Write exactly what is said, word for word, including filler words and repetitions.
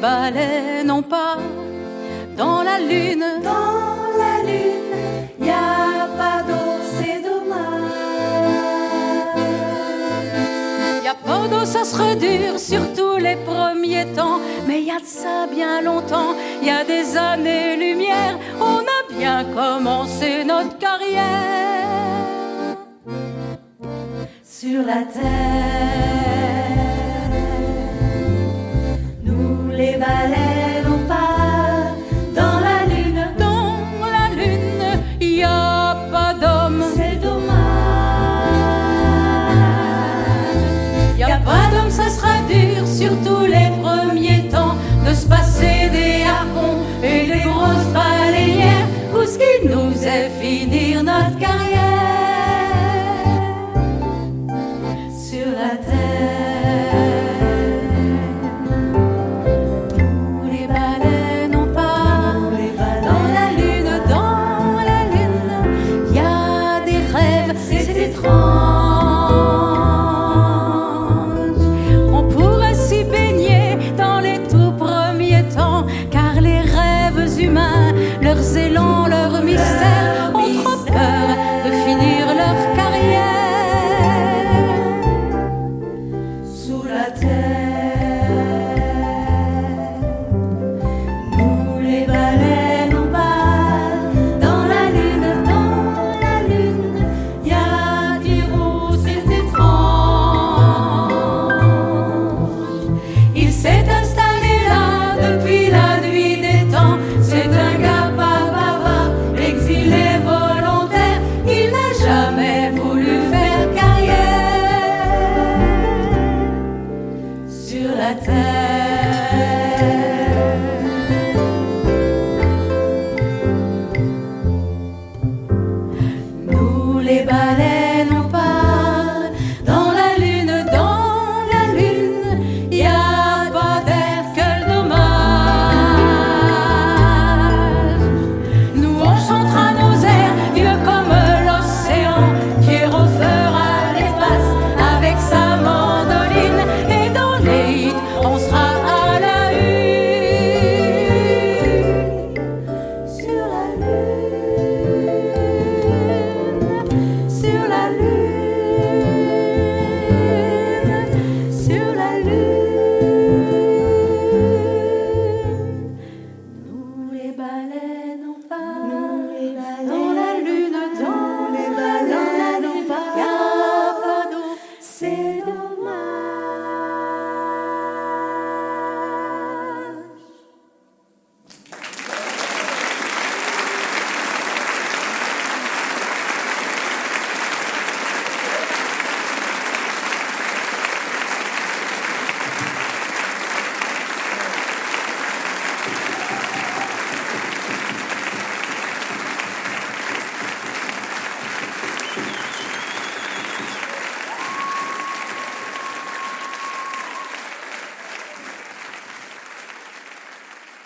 balais n'ont pas dans la lune. Dans la lune, y a pas d'eau, c'est dommage. Y a pas d'eau, ça serait dur, surtout les premiers temps. Mais y a de ça bien longtemps, y a des années-lumière. On a bien commencé notre carrière sur la terre. Nous les baleines pas dans la lune. Dans la lune, y a pas d'homme, c'est dommage. Y a pas d'homme, ça sera dur, surtout les premiers temps, de se passer des harpons et des grosses balayères pour ce qui nous est finir notre carrière sur la terre. Nous les baleines n'ont pas dans la lune, dans la lune, y a des rêves, c'est étrange. On pourrait s'y baigner dans les tout premiers temps, car les rêves humains, leurs élans, leurs mystères, ont trop peur de finir leur carrière sous la terre. Nous les baleines on part dans la lune, dans la lune, y a dire où c'est étrange. Il s'est installé là depuis la nuit des temps. C'est un gars pas bavard, exilé volontaire. Il n'a jamais voulu faire carrière Sur la terre. Nous les baleines